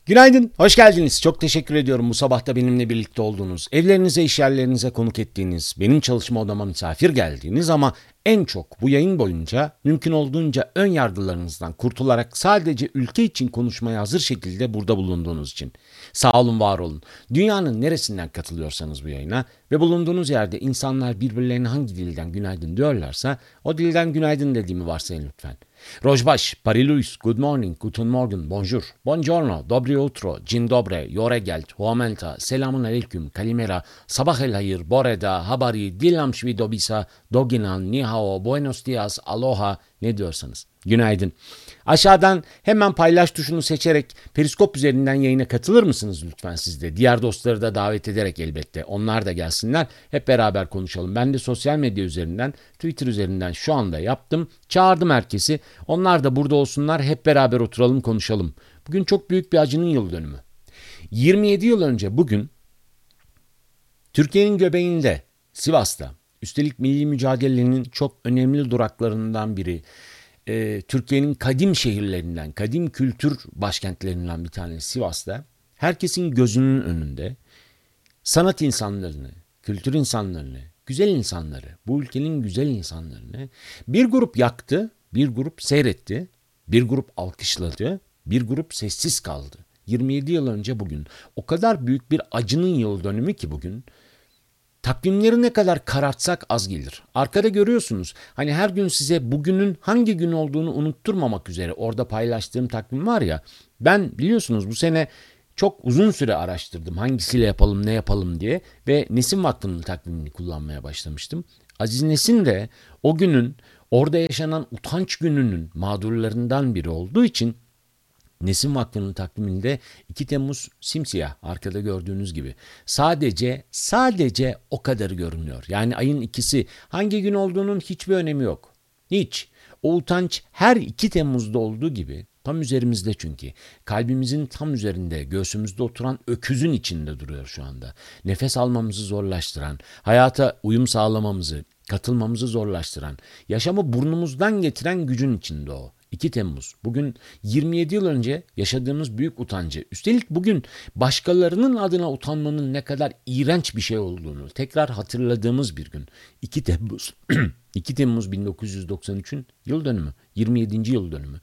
Günaydın, hoş geldiniz. Çok teşekkür ediyorum bu sabah da benimle birlikte olduğunuz, evlerinize, iş yerlerinize konuk ettiğiniz, benim çalışma odama misafir geldiğiniz ama en çok bu yayın boyunca mümkün olduğunca ön yargılarınızdan kurtularak sadece ülke için konuşmaya hazır şekilde burada bulunduğunuz için. Sağ olun, var olun. Dünyanın neresinden katılıyorsanız bu yayına ve bulunduğunuz yerde insanlar birbirlerine hangi dilden günaydın diyorlarsa o dilden günaydın dediğimi varsayın lütfen. Rojbaş, Pariluis, Good morning, Guten Morgen, Bonjour, Buongiorno, Dobry utro, Dzień dobry, Yoregeld, Huamenta, Selamun aleyküm, Kalimera, Sabah el hayır, Boreda, Habari, Dilam shvi dobisa, Doginan, Nihao, Buenos dias, Aloha ne diyorsanız. Günaydın. Aşağıdan hemen paylaş tuşunu seçerek Periskop üzerinden yayına katılır mısınız lütfen siz de? Diğer dostları da davet ederek elbette. Onlar da gelsinler. Hep beraber konuşalım. Ben de sosyal medya üzerinden, Twitter üzerinden şu anda yaptım. Çağırdım herkesi. Onlar da burada olsunlar. Hep beraber oturalım, konuşalım. Bugün çok büyük bir acının yıl dönümü. 27 yıl önce bugün Türkiye'nin göbeğinde, Sivas'ta, üstelik milli mücadelenin çok önemli duraklarından biri, Türkiye'nin kadim şehirlerinden, kadim kültür başkentlerinden bir tanesi Sivas'ta, herkesin gözünün önünde sanat insanlarını, kültür insanlarını, güzel insanları, bu ülkenin güzel insanlarını bir grup yaktı, bir grup seyretti, bir grup alkışladı, bir grup sessiz kaldı. 27 yıl önce bugün o kadar büyük bir acının yıl dönümü ki bugün. Takvimleri ne kadar karartsak az gelir. Arkada görüyorsunuz. Hani her gün size bugünün hangi gün olduğunu unutturmamak üzere orada paylaştığım takvim var ya. Ben biliyorsunuz bu sene çok uzun süre araştırdım. Hangisiyle yapalım, ne yapalım diye. Ve Nesin Vakfı'nın takvimini kullanmaya başlamıştım. Aziz Nesin de o günün orada yaşanan utanç gününün mağdurlarından biri olduğu için Nesin Vakfı'nın takviminde 2 Temmuz simsiyah arkada gördüğünüz gibi. Sadece o kadarı görünüyor. Yani ayın ikisi hangi gün olduğunun hiçbir önemi yok. Hiç. O utanç her 2 Temmuz'da olduğu gibi tam üzerimizde çünkü. Kalbimizin tam üzerinde, göğsümüzde oturan öküzün içinde duruyor şu anda. Nefes almamızı zorlaştıran, hayata uyum sağlamamızı, katılmamızı zorlaştıran, yaşamı burnumuzdan getiren gücün içinde o. 2 Temmuz. Bugün 27 yıl önce yaşadığımız büyük utancı. Üstelik bugün başkalarının adına utanmanın ne kadar iğrenç bir şey olduğunu tekrar hatırladığımız bir gün. 2 Temmuz. 2 Temmuz 1993'ün yıl dönümü. 27. yıl dönümü.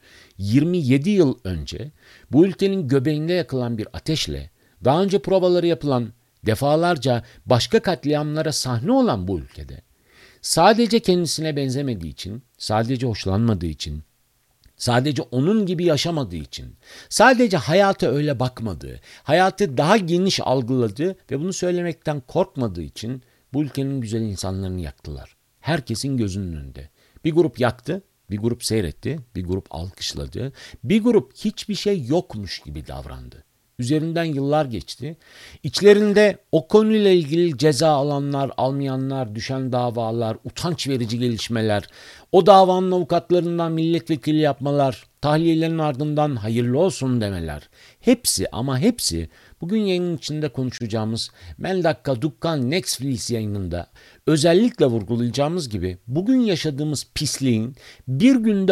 27 yıl önce bu ülkenin göbeğinde yakılan bir ateşle daha önce provaları yapılan, defalarca başka katliamlara sahne olan bu ülkede sadece kendisine benzemediği için, sadece hoşlanmadığı için, sadece onun gibi yaşamadığı için, sadece hayata öyle bakmadığı, hayatı daha geniş algıladığı ve bunu söylemekten korkmadığı için bu ülkenin güzel insanlarını yaktılar. Herkesin gözünün önünde. Bir grup yaktı, bir grup seyretti, bir grup alkışladı, bir grup hiçbir şey yokmuş gibi davrandı. Üzerinden yıllar geçti. İçlerinde o konuyla ilgili ceza alanlar, almayanlar, düşen davalar, utanç verici gelişmeler, o davanın avukatlarından milletvekili yapmalar, tahliyelerin ardından hayırlı olsun demeler. Hepsi ama hepsi bugün yayının içinde konuşacağımız Meldakka Dukkan Netflix yayınında özellikle vurgulayacağımız gibi bugün yaşadığımız pisliğin bir günde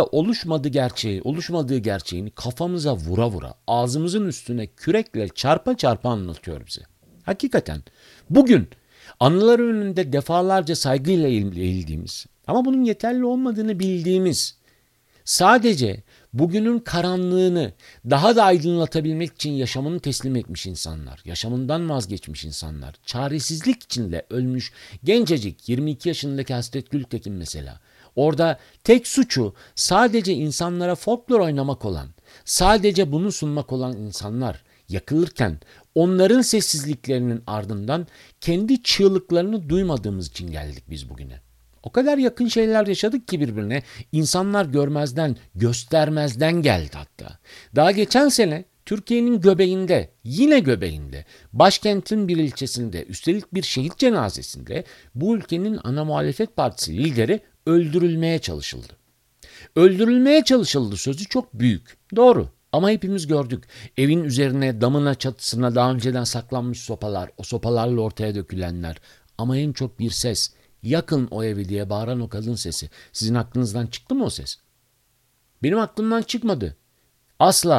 oluşmadığı gerçeğini kafamıza vura vura, ağzımızın üstüne kürekle çarpa çarpa anlatıyor bize. Hakikaten bugün anılar önünde defalarca saygıyla eğildiğimiz ama bunun yeterli olmadığını bildiğimiz, sadece bugünün karanlığını daha da aydınlatabilmek için yaşamını teslim etmiş insanlar, yaşamından vazgeçmiş insanlar, çaresizlik içinde ölmüş gencecik 22 yaşındaki Hasret Gültekin mesela. Orada tek suçu sadece insanlara folklor oynamak olan, sadece bunu sunmak olan insanlar yakılırken onların sessizliklerinin ardından kendi çığlıklarını duymadığımız için geldik biz bugüne. O kadar yakın şeyler yaşadık ki birbirine, insanlar görmezden, göstermezden geldi hatta. Daha geçen sene Türkiye'nin göbeğinde, yine göbeğinde, başkentin bir ilçesinde, üstelik bir şehit cenazesinde bu ülkenin ana muhalefet partisi lideri öldürülmeye çalışıldı. Öldürülmeye çalışıldı sözü çok büyük, doğru. Ama hepimiz gördük. Evin üzerine, damına, çatısına daha önceden saklanmış sopalar, o sopalarla ortaya dökülenler. Ama en çok bir ses, yakın o evi diye bağıran o kadın sesi. Sizin aklınızdan çıktı mı o ses? Benim aklımdan çıkmadı. Asla.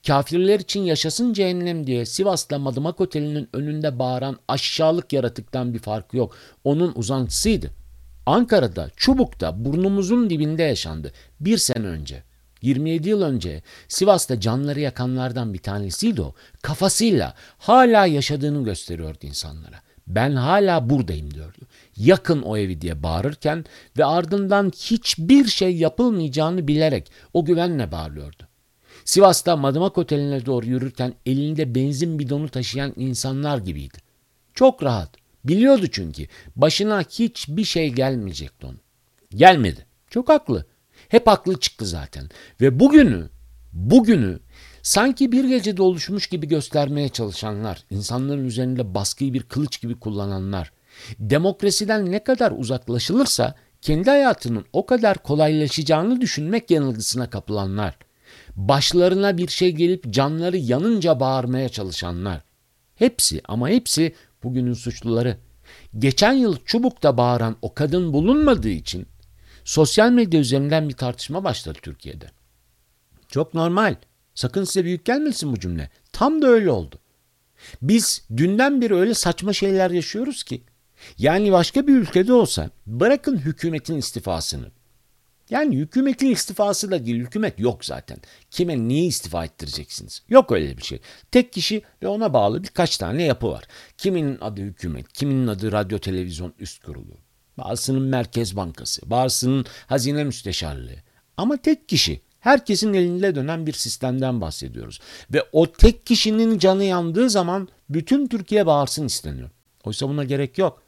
Kafirler için yaşasın cehennem diye Sivas'ta Madımak Oteli'nin önünde bağıran aşağılık yaratıktan bir farkı yok. Onun uzantısıydı. Ankara'da, Çubuk'ta, burnumuzun dibinde yaşandı. Bir sene önce, 27 yıl önce Sivas'ta canları yakanlardan bir tanesiydi o. Kafasıyla hala yaşadığını gösteriyordu insanlara. Ben hala buradayım diyordu. Yakın o evi diye bağırırken ve ardından hiçbir şey yapılmayacağını bilerek o güvenle bağırıyordu. Sivas'ta Madımak Oteli'ne doğru yürürken elinde benzin bidonu taşıyan insanlar gibiydi. Çok rahat. Biliyordu çünkü başına hiçbir şey gelmeyecekti onun. Gelmedi. Çok haklı. Hep haklı çıktı zaten. Ve bugünü sanki bir gecede oluşmuş gibi göstermeye çalışanlar, insanların üzerinde baskıyı bir kılıç gibi kullananlar, demokrasiden ne kadar uzaklaşılırsa kendi hayatının o kadar kolaylaşacağını düşünmek yanılgısına kapılanlar, başlarına bir şey gelip canları yanınca bağırmaya çalışanlar. Hepsi ama hepsi bugünün suçluları. Geçen yıl Çubuk'ta bağıran o kadın bulunmadığı için sosyal medya üzerinden bir tartışma başladı Türkiye'de. Çok normal. Sakın size büyük gelmesin bu cümle. Tam da öyle oldu. Biz dünden beri öyle saçma şeyler yaşıyoruz ki. Yani başka bir ülkede olsa bırakın hükümetin istifasını. Yani hükümetin istifası da değil, hükümet yok zaten. Kime niye istifa ettireceksiniz? Yok öyle bir şey. Tek kişi ve ona bağlı birkaç tane yapı var. Kiminin adı hükümet, kiminin adı radyo televizyon üst kurulu. Bazısının Merkez Bankası, bazısının Hazine Müsteşarlığı. Ama tek kişi, herkesin elinde dönen bir sistemden bahsediyoruz. Ve o tek kişinin canı yandığı zaman bütün Türkiye bağırsın isteniyor. Oysa buna gerek yok.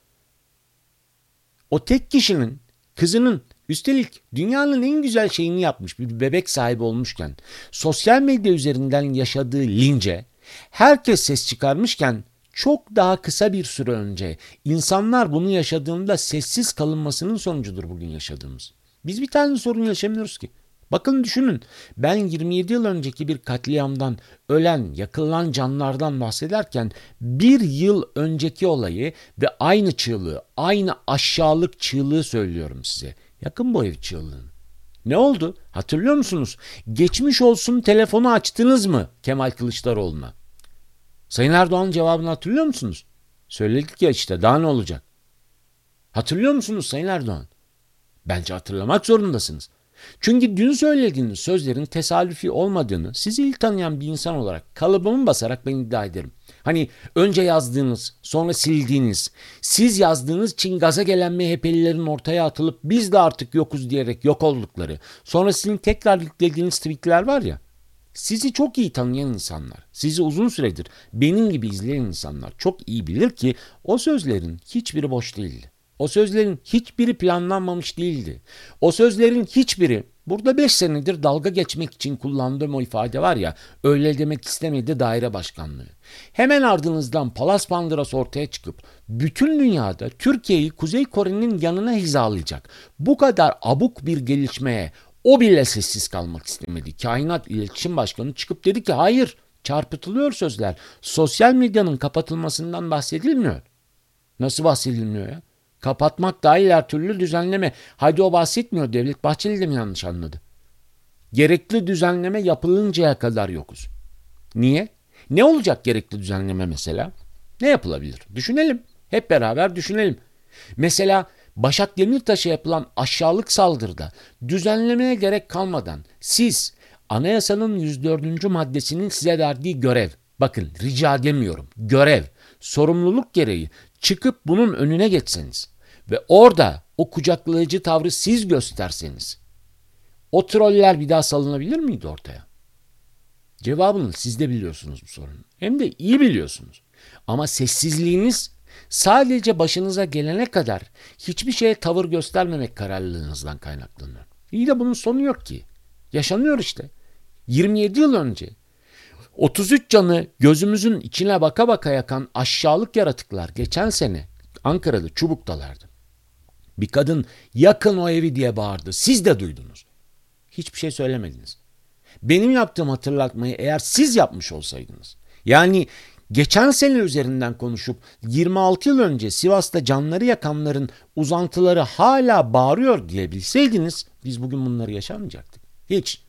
O tek kişinin, kızının, üstelik dünyanın en güzel şeyini yapmış, bir bebek sahibi olmuşken, sosyal medya üzerinden yaşadığı lince, herkes ses çıkarmışken, çok daha kısa bir süre önce insanlar bunu yaşadığında sessiz kalınmasının sonucudur bugün yaşadığımız. Biz bir tane sorun yaşamıyoruz ki. Bakın düşünün, ben 27 yıl önceki bir katliamdan, ölen, yakılan canlardan bahsederken bir yıl önceki olayı ve aynı çığlığı, aynı aşağılık çığlığı söylüyorum size. Yakın bu ev çığlığını. Ne oldu? Hatırlıyor musunuz? Geçmiş olsun telefonu açtınız mı Kemal Kılıçdaroğlu'na? Sayın Erdoğan'ın cevabını hatırlıyor musunuz? Söyledik ya işte, daha ne olacak? Hatırlıyor musunuz Sayın Erdoğan? Bence hatırlamak zorundasınız. Çünkü dün söylediğiniz sözlerin tesadüfi olmadığını sizi ilk tanıyan bir insan olarak kalıbımı basarak ben iddia ederim. Hani önce yazdığınız, sonra sildiğiniz, siz yazdığınız için gaza gelen MHP'lilerin ortaya atılıp biz de artık yokuz diyerek yok oldukları, sonra sizin tekrar yüklediğiniz tweetler var ya, sizi çok iyi tanıyan insanlar, sizi uzun süredir benim gibi izleyen insanlar çok iyi bilir ki o sözlerin hiçbiri boş değildi. O sözlerin hiçbiri planlanmamış değildi. O sözlerin hiçbiri, burada 5 senedir dalga geçmek için kullandığım o ifade var ya, öyle demek istemedi daire başkanlığı. Hemen ardınızdan Palas Pandras ortaya çıkıp bütün dünyada Türkiye'yi Kuzey Kore'nin yanına hizalayacak bu kadar abuk bir gelişmeye o bile sessiz kalmak istemedi. Kainat İletişim Başkanı çıkıp dedi ki hayır, çarpıtılıyor sözler. Sosyal medyanın kapatılmasından bahsedilmiyor. Nasıl bahsedilmiyor ya? Kapatmak dahil her türlü düzenleme. Haydi o bahsetmiyor. Devlet Bahçeli de mi yanlış anladı? Gerekli düzenleme yapılıncaya kadar yokuz. Niye? Ne olacak gerekli düzenleme mesela? Ne yapılabilir? Düşünelim. Hep beraber düşünelim. Mesela Başak Demirtaş'a yapılan aşağılık saldırıda düzenlemeye gerek kalmadan siz anayasanın 104. maddesinin size verdiği görev, bakın rica demiyorum, görev, sorumluluk gereği çıkıp bunun önüne geçseniz ve orada o kucaklayıcı tavrı siz gösterseniz o troller bir daha salınabilir miydi ortaya? Cevabını siz de biliyorsunuz bu sorunun. Hem de iyi biliyorsunuz. Ama sessizliğiniz sadece başınıza gelene kadar hiçbir şeye tavır göstermemek kararlılığınızdan kaynaklanıyor. İyi de bunun sonu yok ki. Yaşanıyor işte. 27 yıl önce 33 canı gözümüzün içine baka baka yakan aşağılık yaratıklar geçen sene Ankara'da Çubuk'talardı. Bir kadın yakın o evi diye bağırdı. Siz de duydunuz. Hiçbir şey söylemediniz. Benim yaptığım hatırlatmayı eğer siz yapmış olsaydınız, yani geçen sene üzerinden konuşup 26 yıl önce Sivas'ta canları yakanların uzantıları hala bağırıyor diyebilseydiniz biz bugün bunları yaşamayacaktık. Hiç.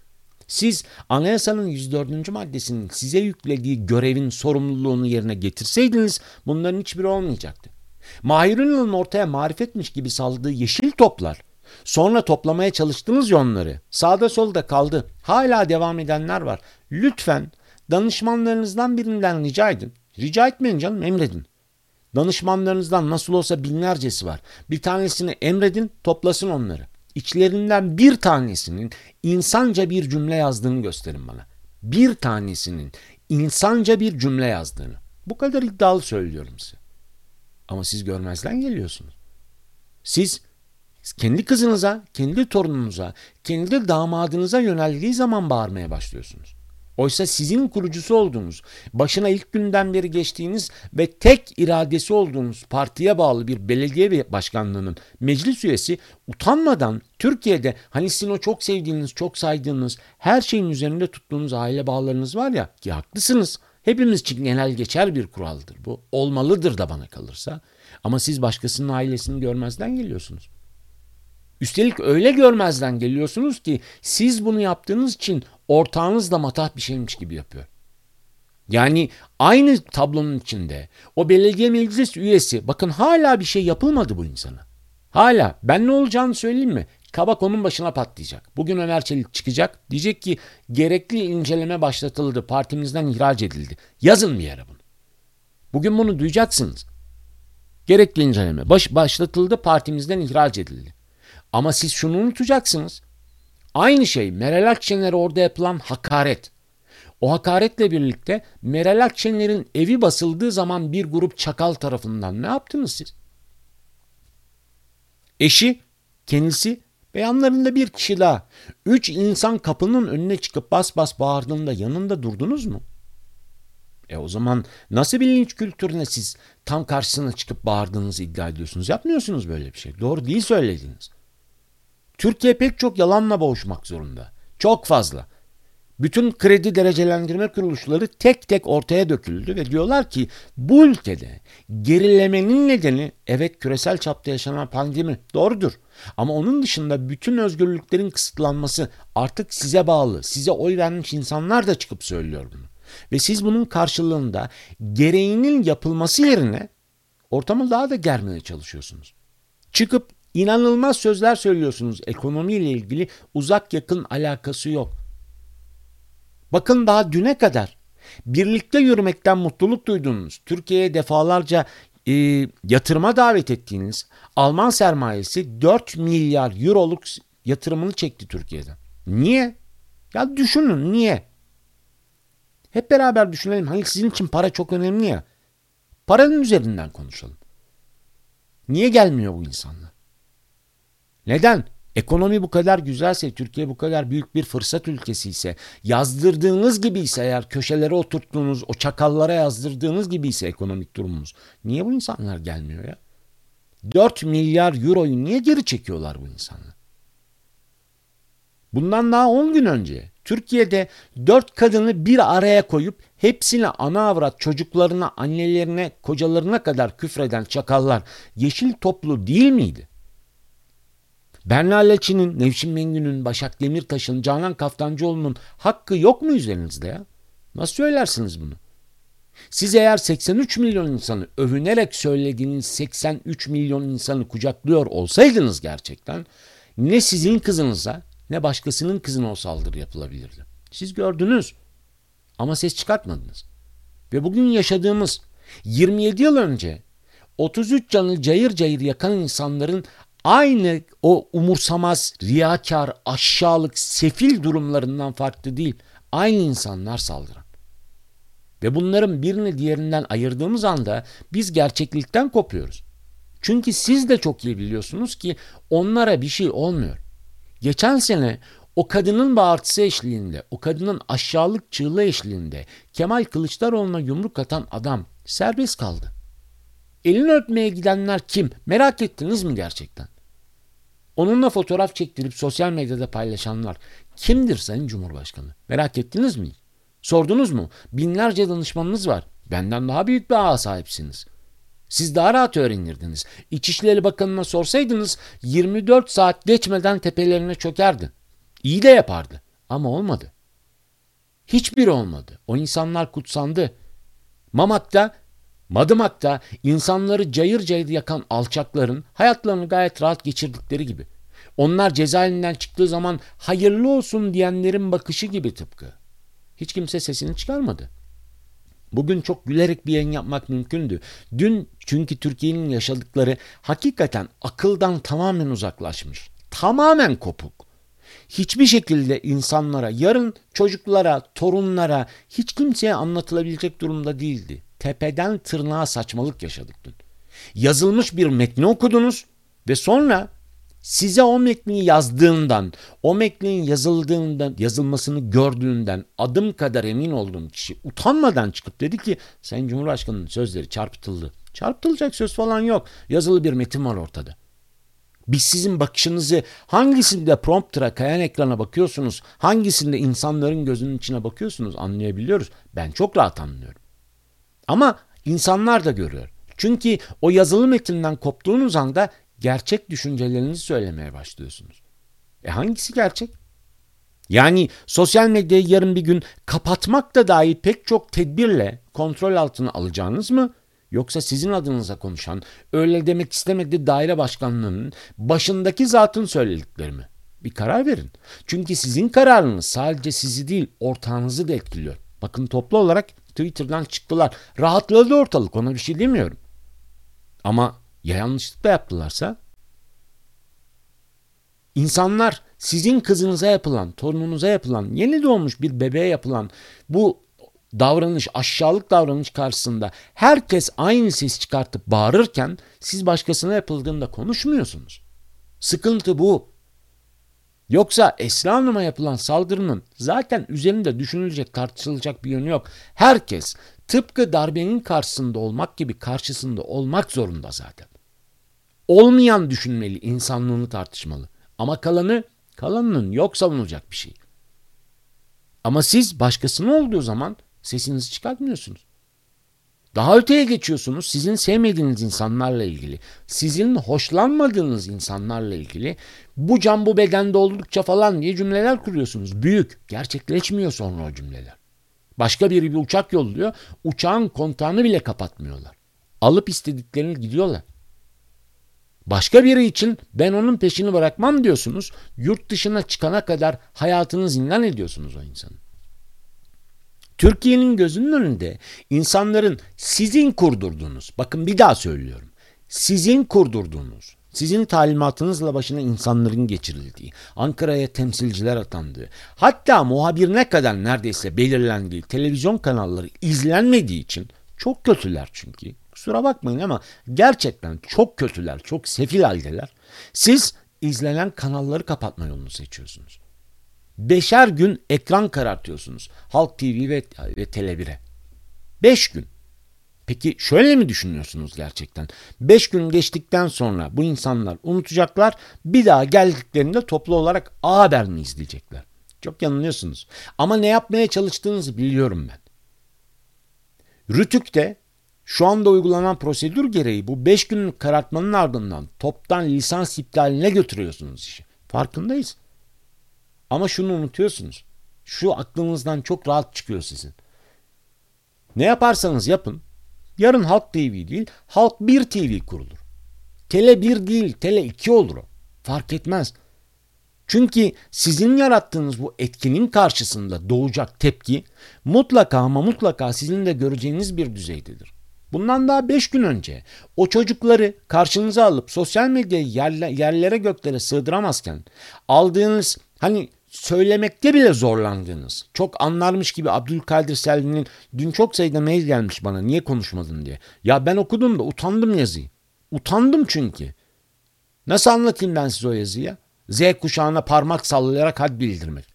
Siz anayasanın 104. maddesinin size yüklediği görevin sorumluluğunu yerine getirseydiniz bunların hiçbiri olmayacaktı. Mahir Ünal'ın ortaya marifetmiş gibi saldığı yeşil toplar, sonra toplamaya çalıştınız ya onları. Sağda solda kaldı. Hala devam edenler var. Lütfen danışmanlarınızdan birinden rica edin. Rica etmeyin canım, emredin. Danışmanlarınızdan nasıl olsa binlercesi var. Bir tanesini emredin, toplasın onları. İçlerinden bir tanesinin insanca bir cümle yazdığını gösterin bana. Bir tanesinin insanca bir cümle yazdığını. Bu kadar iddialı söylüyorum size. Ama siz görmezden geliyorsunuz. Siz kendi kızınıza, kendi torununuza, kendi damadınıza yöneldiği zaman bağırmaya başlıyorsunuz. Oysa sizin kurucusu olduğunuz, başına ilk günden beri geçtiğiniz ve tek iradesi olduğunuz partiye bağlı bir belediye başkanlığının meclis üyesi utanmadan Türkiye'de hani sizin o çok sevdiğiniz, çok saydığınız, her şeyin üzerinde tuttuğunuz aile bağlarınız var ya, ki haklısınız. Hepimiz için genel geçer bir kuraldır bu. Olmalıdır da bana kalırsa. Ama siz başkasının ailesini görmezden geliyorsunuz. Üstelik öyle görmezden geliyorsunuz ki siz bunu yaptığınız için ortağınız da matah bir şeymiş gibi yapıyor. Yani aynı tablonun içinde o belediye meclis üyesi, bakın hala bir şey yapılmadı bu insana. Hala ben ne olacağını söyleyeyim mi? Kabak onun başına patlayacak. Bugün Ömer Çelik çıkacak, diyecek ki gerekli inceleme başlatıldı, partimizden ihraç edildi. Yazın bir yere bunu. Bugün bunu duyacaksınız. Gerekli inceleme başlatıldı, partimizden ihraç edildi. Ama siz şunu unutacaksınız. Aynı şey Meral Akşener'e orada yapılan hakaret. O hakaretle birlikte Meral Akşener'in evi basıldığı zaman bir grup çakal tarafından ne yaptınız siz? Eşi, kendisi ve yanlarında bir kişi daha. 3 insan kapının önüne çıkıp bas bas bağırdığında yanında durdunuz mu? O zaman nasıl bir linç kültürüne siz tam karşısına çıkıp bağırdığınızı iddia ediyorsunuz? Yapmıyorsunuz böyle bir şey. Doğru değil söylediğiniz. Türkiye pek çok yalanla boğuşmak zorunda. Çok fazla. Bütün kredi derecelendirme kuruluşları tek tek ortaya döküldü ve diyorlar ki bu ülkede gerilemenin nedeni evet küresel çapta yaşanan pandemi, doğrudur. Ama onun dışında bütün özgürlüklerin kısıtlanması, artık size bağlı, size oy vermiş insanlar da çıkıp söylüyor bunu. Ve siz bunun karşılığında gereğinin yapılması yerine ortamı daha da germeye çalışıyorsunuz. Çıkıp inanılmaz sözler söylüyorsunuz, ekonomiyle ilgili uzak yakın alakası yok. Bakın daha düne kadar birlikte yürümekten mutluluk duyduğunuz, Türkiye'ye defalarca yatırıma davet ettiğiniz Alman sermayesi 4 milyar euroluk yatırımını çekti Türkiye'den. Niye? Ya düşünün niye? Hep beraber düşünelim. Hani sizin için para çok önemli ya. Paranın üzerinden konuşalım. Niye gelmiyor bu insanlar? Neden? Ekonomi bu kadar güzelse, Türkiye bu kadar büyük bir fırsat ülkesi ise, yazdırdığınız gibi ise, eğer köşelere oturttuğunuz, o çakallara yazdırdığınız gibi ise ekonomik durumumuz, niye bu insanlar gelmiyor ya? 4 milyar euroyu niye geri çekiyorlar bu insanlar? Bundan daha 10 gün önce Türkiye'de 4 kadını bir araya koyup hepsine ana avrat, çocuklarına, annelerine, kocalarına kadar küfreden çakallar yeşil toplu değil miydi? Berna Leçi'nin, Nevşin Mengü'nün, Başak Demirtaş'ın, Canan Kaftancıoğlu'nun hakkı yok mu üzerinizde ya? Nasıl söylersiniz bunu? Siz eğer 83 milyon insanı övünerek söylediğiniz 83 milyon insanı kucaklıyor olsaydınız gerçekten, ne sizin kızınıza ne başkasının kızına o saldırı yapılabilirdi. Siz gördünüz ama ses çıkartmadınız. Ve bugün yaşadığımız 27 yıl önce 33 canı cayır cayır yakan insanların aynı o umursamaz, riyakar, aşağılık, sefil durumlarından farklı değil. Aynı insanlar saldıran. Ve bunların birini diğerinden ayırdığımız anda biz gerçeklikten kopuyoruz. Çünkü siz de çok iyi biliyorsunuz ki onlara bir şey olmuyor. Geçen sene o kadının bağırtısı eşliğinde, o kadının aşağılık çığlığı eşliğinde Kemal Kılıçdaroğlu'na yumruk atan adam serbest kaldı. Elini öpmeye gidenler kim? Merak ettiniz mi gerçekten? Onunla fotoğraf çektirip sosyal medyada paylaşanlar kimdir Sayın Cumhurbaşkanı? Merak ettiniz mi? Sordunuz mu? Binlerce danışmanınız var. Benden daha büyük bir ağa sahipsiniz. Siz daha rahat öğrenirdiniz. İçişleri Bakanı'na sorsaydınız 24 saat geçmeden tepelerine çökerdi. İyi de yapardı ama olmadı. Hiçbiri olmadı. O insanlar kutsandı. Mamak'ta, Madımak'ta insanları cayır cayır yakan alçakların hayatlarını gayet rahat geçirdikleri gibi. Onlar cezaevinden çıktığı zaman hayırlı olsun diyenlerin bakışı gibi tıpkı. Hiç kimse sesini çıkarmadı. Bugün çok gülerek bir yayın yapmak mümkündü. Dün çünkü Türkiye'nin yaşadıkları hakikaten akıldan tamamen uzaklaşmış. Tamamen kopuk. Hiçbir şekilde insanlara, yarın çocuklara, torunlara, hiç kimseye anlatılabilecek durumda değildi. Tepeden tırnağa saçmalık yaşadık dün. Yazılmış bir metni okudunuz ve sonra size o metni yazdığından, o metnin yazılmasını gördüğünden adım kadar emin olduğum kişi utanmadan çıkıp dedi ki Sayın Cumhurbaşkanı'nın sözleri çarpıtıldı. Çarpıtılacak söz falan yok. Yazılı bir metin var ortada. Biz sizin bakışınızı hangisinde prompter'a, kayan ekrana bakıyorsunuz, hangisinde insanların gözünün içine bakıyorsunuz anlayabiliyoruz. Ben çok rahat anlıyorum. Ama insanlar da görüyor. Çünkü o yazılı metinden koptuğunuz anda gerçek düşüncelerinizi söylemeye başlıyorsunuz. Hangisi gerçek? Yani sosyal medyayı yarın bir gün kapatmak da dahi pek çok tedbirle kontrol altına alacağınız mı? Yoksa sizin adınıza konuşan, öyle demek istemedi daire başkanlığının başındaki zatın söyledikleri mi? Bir karar verin. Çünkü sizin kararınız sadece sizi değil, ortağınızı da etkiliyor. Bakın toplu olarak Twitter'dan çıktılar. Rahatladı ortalık, ona bir şey demiyorum. Ama ya yanlışlıkla yaptılarsa? İnsanlar sizin kızınıza yapılan, torununuza yapılan, yeni doğmuş bir bebeğe yapılan bu davranış, aşağılık davranış karşısında herkes aynı ses çıkartıp bağırırken siz başkasına yapıldığında konuşmuyorsunuz. Sıkıntı bu. Yoksa Esra Hanım'a yapılan saldırının zaten üzerinde düşünülecek, tartışılacak bir yönü yok. Herkes tıpkı darbenin karşısında olmak gibi karşısında olmak zorunda zaten. Olmayan düşünmeli, insanlığını tartışmalı. Ama kalanının yok savunulacak bir şey. Ama siz başkasının olduğu zaman sesinizi çıkartmıyorsunuz. Daha öteye geçiyorsunuz. Sizin sevmediğiniz insanlarla ilgili, sizin hoşlanmadığınız insanlarla ilgili bu can bu bedende oldukça falan diye cümleler kuruyorsunuz. Büyük. Gerçekleşmiyor sonra o cümleler. Başka biri bir uçak yolluyor. Uçağın kontağını bile kapatmıyorlar. Alıp istediklerini gidiyorlar. Başka biri için ben onun peşini bırakmam diyorsunuz. Yurt dışına çıkana kadar hayatını zindan ediyorsunuz o insanın. Türkiye'nin gözünün önünde insanların sizin kurdurduğunuz, bakın bir daha söylüyorum, sizin kurdurduğunuz, sizin talimatınızla başına insanların geçirildiği, Ankara'ya temsilciler atandığı, hatta muhabirine kadar neredeyse belirlendiği televizyon kanalları izlenmediği için çok kötüler çünkü. Kusura bakmayın ama gerçekten çok kötüler, çok sefil haldeler. Siz izlenen kanalları kapatma yolunu seçiyorsunuz. 5'er gün ekran karartıyorsunuz. Halk TV ve Tele1'e. 5 gün. Peki şöyle mi düşünüyorsunuz gerçekten? 5 gün geçtikten sonra bu insanlar unutacaklar. Bir daha geldiklerinde toplu olarak A Haber mi izleyecekler? Çok yanılıyorsunuz. Ama ne yapmaya çalıştığınızı biliyorum ben. Rütük'te şu anda uygulanan prosedür gereği bu 5 günlük karartmanın ardından toptan lisans iptaline götürüyorsunuz işi. Farkındayız. Ama şunu unutuyorsunuz. Şu aklınızdan çok rahat çıkıyor sizin. Ne yaparsanız yapın. Yarın Halk TV değil, Halk 1 TV kurulur. Tele 1 değil, Tele 2 olur o. Fark etmez. Çünkü sizin yarattığınız bu etkinin karşısında doğacak tepki mutlaka ama mutlaka sizin de göreceğiniz bir düzeydedir. Bundan daha 5 gün önce o çocukları karşınıza alıp sosyal medyayı yerlere göklere sığdıramazken aldığınız söylemekte bile zorlandığınız, çok anlarmış gibi Abdülkadir Selvi'nin dün çok sayıda mail gelmiş bana niye konuşmadın diye. Ya ben okudum da utandım yazıyı. Utandım çünkü. Nasıl anlatayım ben size o yazıyı? Z kuşağına parmak sallayarak had bildirmek.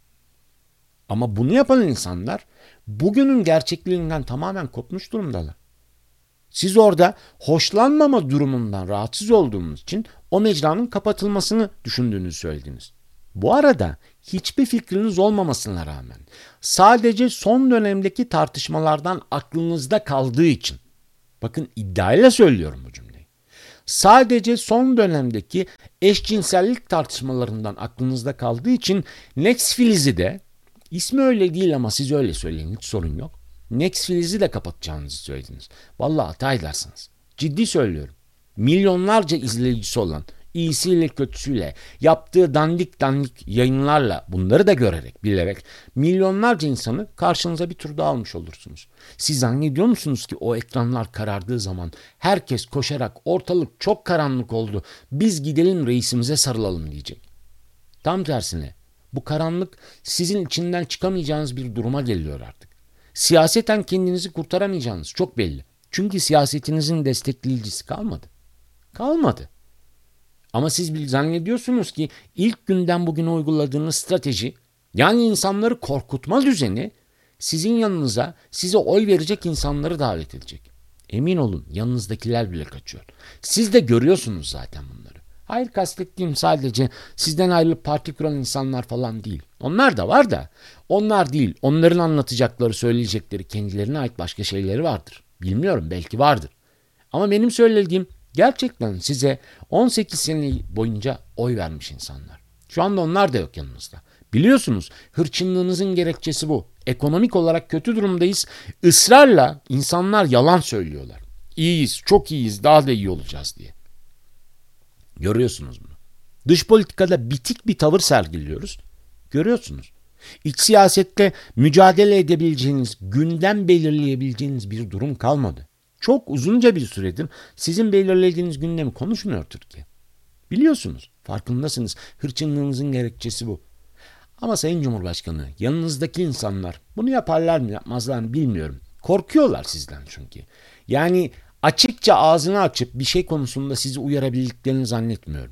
Ama bunu yapan insanlar bugünün gerçekliğinden tamamen kopmuş durumdalar. Siz orada hoşlanmama durumundan rahatsız olduğunuz için o mecranın kapatılmasını düşündüğünüzü söylediniz. Bu arada hiçbir fikriniz olmamasına rağmen sadece son dönemdeki tartışmalardan aklınızda kaldığı için, bakın iddiayla söylüyorum bu cümleyi, sadece son dönemdeki eşcinsellik tartışmalarından aklınızda kaldığı için Next Filiz'i de İsmi öyle değil ama siz öyle söyleyin, hiç sorun yok. Netflix'i de kapatacağınızı söylediniz. Vallahi hata edersiniz. Ciddi söylüyorum. Milyonlarca izleyicisi olan, iyisiyle kötüsüyle, yaptığı dandik dandik yayınlarla, bunları da görerek, bilerek milyonlarca insanı karşınıza bir tur daha almış olursunuz. Siz zannediyor musunuz ki o ekranlar karardığı zaman herkes koşarak ortalık çok karanlık oldu, biz gidelim reisimize sarılalım diyecek? Tam tersine bu karanlık sizin içinden çıkamayacağınız bir duruma geliyor artık. Siyaseten kendinizi kurtaramayacağınız çok belli. Çünkü siyasetinizin destekleyicisi kalmadı. Kalmadı. Ama siz zannediyorsunuz ki ilk günden bugüne uyguladığınız strateji, yani insanları korkutma düzeni, sizin yanınıza size oy verecek insanları davet edecek. Emin olun yanınızdakiler bile kaçıyor. Siz de görüyorsunuz zaten bunları. Hayır, kastettiğim sadece sizden ayrılıp parti kuran insanlar falan değil. Onlar da var da onlar değil. Onların anlatacakları, söyleyecekleri kendilerine ait başka şeyleri vardır. Bilmiyorum, belki vardır. Ama benim söylediğim gerçekten size 18 sene boyunca oy vermiş insanlar. Şu anda onlar da yok yanınızda. Biliyorsunuz hırçınlığınızın gerekçesi bu. Ekonomik olarak kötü durumdayız. Israrla insanlar yalan söylüyorlar. İyiyiz, çok iyiyiz, daha da iyi olacağız diye. Görüyorsunuz bunu. Dış politikada bitik bir tavır sergiliyoruz. Görüyorsunuz. İç siyasette mücadele edebileceğiniz, gündem belirleyebileceğiniz bir durum kalmadı. Çok uzunca bir süredir sizin belirlediğiniz gündemi konuşmuyor Türkiye. Biliyorsunuz, farkındasınız. Hırçınlığınızın gerekçesi bu. Ama Sayın Cumhurbaşkanı, yanınızdaki insanlar bunu yaparlar mı yapmazlar mı bilmiyorum. Korkuyorlar sizden çünkü. Yani açıkça ağzını açıp bir şey konusunda sizi uyarabildiklerini zannetmiyorum.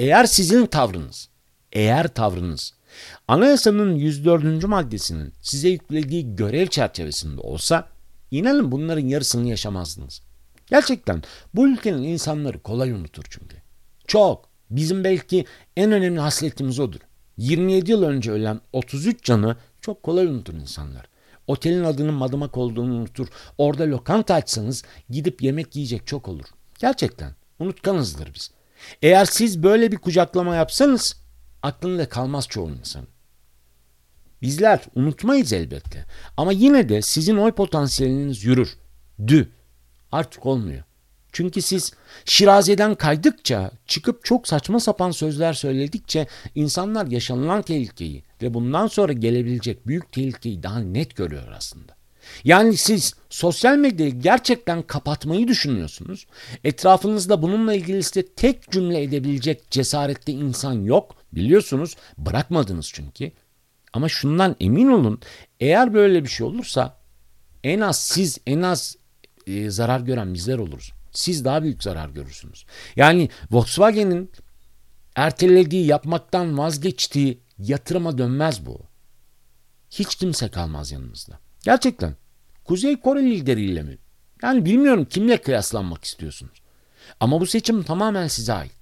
Eğer tavrınız anayasanın 104. maddesinin size yüklediği görev çerçevesinde olsa, İnanın bunların yarısını yaşamazdınız. Gerçekten bu ülkenin insanları kolay unutur çünkü. Çok. Bizim belki en önemli hasletimiz odur. 27 yıl önce ölen 33 canı çok kolay unutur insanlar. Otelin adının Madımak olduğunu unutur. Orada lokanta açsanız gidip yemek yiyecek çok olur. Gerçekten unutkanızdır biz. Eğer siz böyle bir kucaklama yapsanız aklında kalmaz çoğu insan. Bizler unutmayız elbette. Ama yine de sizin oy potansiyeliniz yürür. Artık olmuyor. Çünkü siz şirazeden kaydıkça, çıkıp çok saçma sapan sözler söyledikçe insanlar yaşanılan tehlikeyi ve bundan sonra gelebilecek büyük tehlikeyi daha net görüyor aslında. Yani siz sosyal medyayı gerçekten kapatmayı düşünüyorsunuz. Etrafınızda bununla ilgili size tek cümle edebilecek cesarette insan yok. Biliyorsunuz, bırakmadınız çünkü. Ama şundan emin olun, eğer böyle bir şey olursa en az siz, zarar gören bizler oluruz. Siz daha büyük zarar görürsünüz. Yani Volkswagen'in ertelediği, yapmaktan vazgeçtiği yatırıma dönmez bu. Hiç kimse kalmaz yanınızda. Gerçekten. Kuzey Kore lideriyle mi? Yani bilmiyorum kimle kıyaslanmak istiyorsunuz. Ama bu seçim tamamen size ait.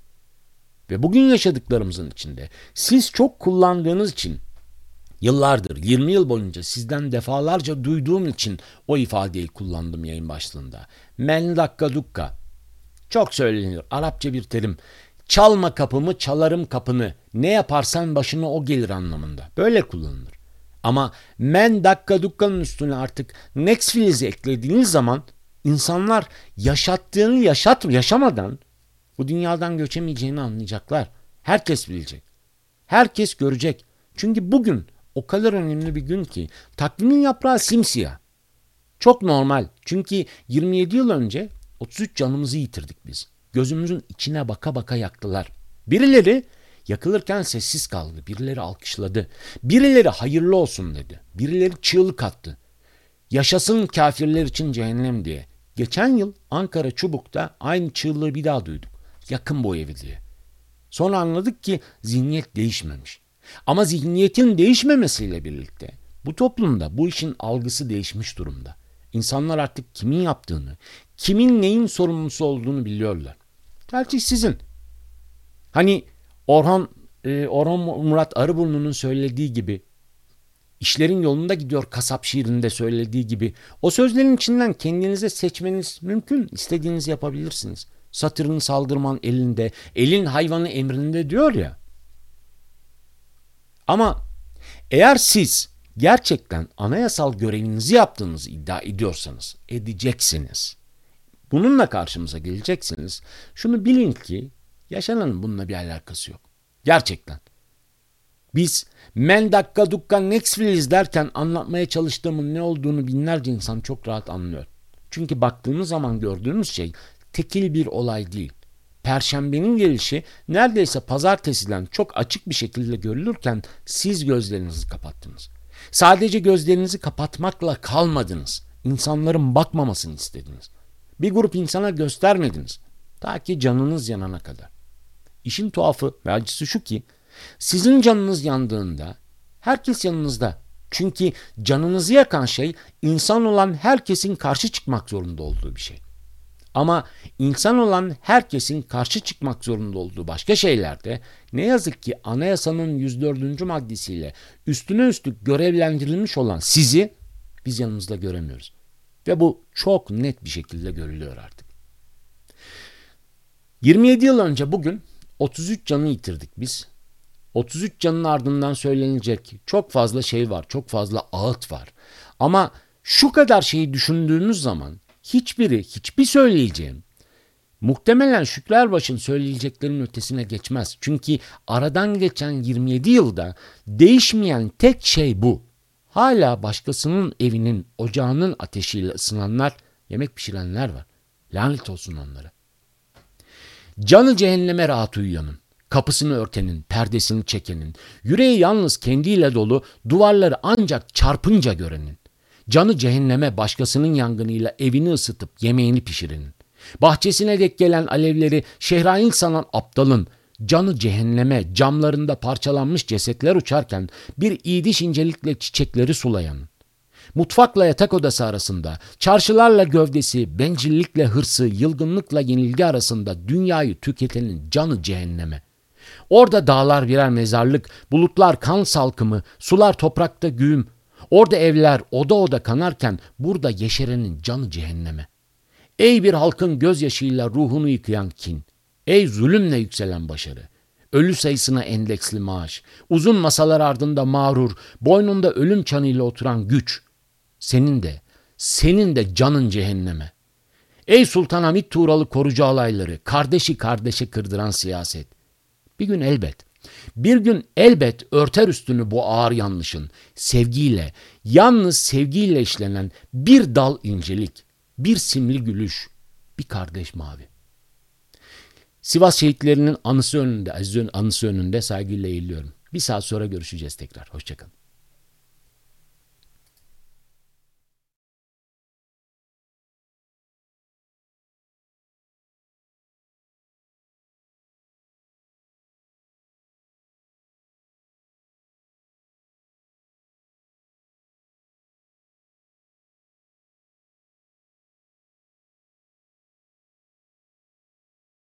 Ve bugün yaşadıklarımızın içinde siz çok kullandığınız için, yıllardır, 20 yıl boyunca sizden defalarca duyduğum için o ifadeyi kullandım yayın başlığında. Men dakka dukka. Çok söylenir. Arapça bir terim. Çalma kapımı, çalarım kapını. Ne yaparsan başına o gelir anlamında. Böyle kullanılır. Ama men dakka dukkanın üstüne artık Netflix'i eklediğiniz zaman insanlar yaşattığını yaşamadan bu dünyadan göçemeyeceğini anlayacaklar. Herkes bilecek. Herkes görecek. Çünkü bugün o kadar önemli bir gün ki takvimin yaprağı simsiyah. Çok normal. Çünkü 27 yıl önce 33 canımızı yitirdik biz. Gözümüzün içine baka baka yaktılar. Birileri yakılırken sessiz kaldı. Birileri alkışladı. Birileri hayırlı olsun dedi. Birileri çığlık attı. Yaşasın kafirler için cehennem diye. Geçen yıl Ankara Çubuk'ta aynı çığlığı bir daha duyduk. Yakın bu evi diye. Sonra anladık ki zihniyet değişmemiş. Ama zihniyetin değişmemesiyle birlikte bu toplumda bu işin algısı değişmiş durumda. İnsanlar artık kimin yaptığını, kimin neyin sorumlusu olduğunu biliyorlar. Tercih sizin. Hani Orhan Murat Arıburnu'nun söylediği gibi, işlerin yolunda gidiyor kasap şiirinde söylediği gibi, o sözlerin içinden kendinize seçmeniz mümkün. İstediğinizi yapabilirsiniz. Satırın saldırman elinde, elin hayvanı emrinde diyor ya. Ama Eğer siz gerçekten anayasal görevinizi yaptığınızı iddia ediyorsanız edeceksiniz. Bununla karşımıza geleceksiniz. Şunu bilin ki yaşananın bununla bir alakası yok. Gerçekten. Biz men dakika dukka nextville izlerken anlatmaya çalıştığımın ne olduğunu binlerce insan çok rahat anlıyor. Çünkü baktığımız zaman gördüğümüz şey tekil bir olay değil. Perşembenin gelişi neredeyse pazartesiden çok açık bir şekilde görülürken siz gözlerinizi kapattınız. Sadece gözlerinizi kapatmakla kalmadınız. İnsanların bakmamasını istediniz. Bir grup insana göstermediniz. Ta ki canınız yanana kadar. İşin tuhafı ve acısı şu ki sizin canınız yandığında herkes yanınızda. Çünkü canınızı yakan şey insan olan herkesin karşı çıkmak zorunda olduğu bir şey. Ama insan olan herkesin karşı çıkmak zorunda olduğu başka şeylerde ne yazık ki anayasanın 104. maddesiyle üstüne üstlük görevlendirilmiş olan sizi biz yanımızda göremiyoruz. Ve bu çok net bir şekilde görülüyor artık. 27 yıl önce bugün 33 canı yitirdik biz. 33 canın ardından söylenecek çok fazla şey var, çok fazla ağıt var. Ama şu kadar şeyi düşündüğümüz zaman hiçbir söyleyeceğim muhtemelen Şükrü Erbaş'ın söyleyeceklerinin ötesine geçmez. Çünkü aradan geçen 27 yılda değişmeyen tek şey bu. Hala başkasının evinin, ocağının ateşiyle ısınanlar, yemek pişirenler var. Lanet olsun onlara. Canı cehenneme rahat uyuyanın, kapısını örtenin, perdesini çekenin, yüreği yalnız kendiyle dolu, duvarları ancak çarpınca görenin, canı cehenneme başkasının yangınıyla evini ısıtıp yemeğini pişirenin, bahçesine dek gelen alevleri şehrain sanan aptalın, canı cehenneme camlarında parçalanmış cesetler uçarken bir iydiş incelikle çiçekleri sulayanın, mutfakla yatak odası arasında, çarşılarla gövdesi, bencillikle hırsı, yılgınlıkla yenilgi arasında dünyayı tüketenin canı cehenneme. Orada dağlar birer mezarlık, bulutlar kan salkımı, sular toprakta güğüm. Orada evler oda oda kanarken burada yeşerenin canı cehenneme. Ey bir halkın gözyaşıyla ruhunu yıkayan kin, ey zulümle yükselen başarı, ölü sayısına endeksli maaş, uzun masalar ardında mağrur, boynunda ölüm çanıyla oturan güç, senin de canın cehenneme. Ey Sultanahmet Tuğralı korucu alayları, kardeşi kardeşe kırdıran siyaset. Bir gün elbet örter üstünü bu ağır yanlışın, sevgiyle, yalnız sevgiyle işlenen bir dal incelik, bir simli gülüş, bir kardeş mavi. Sivas şehitlerinin anısı önünde, Aziz anısı önünde saygıyla eğiliyorum. Bir saat sonra görüşeceğiz tekrar. Hoşçakalın.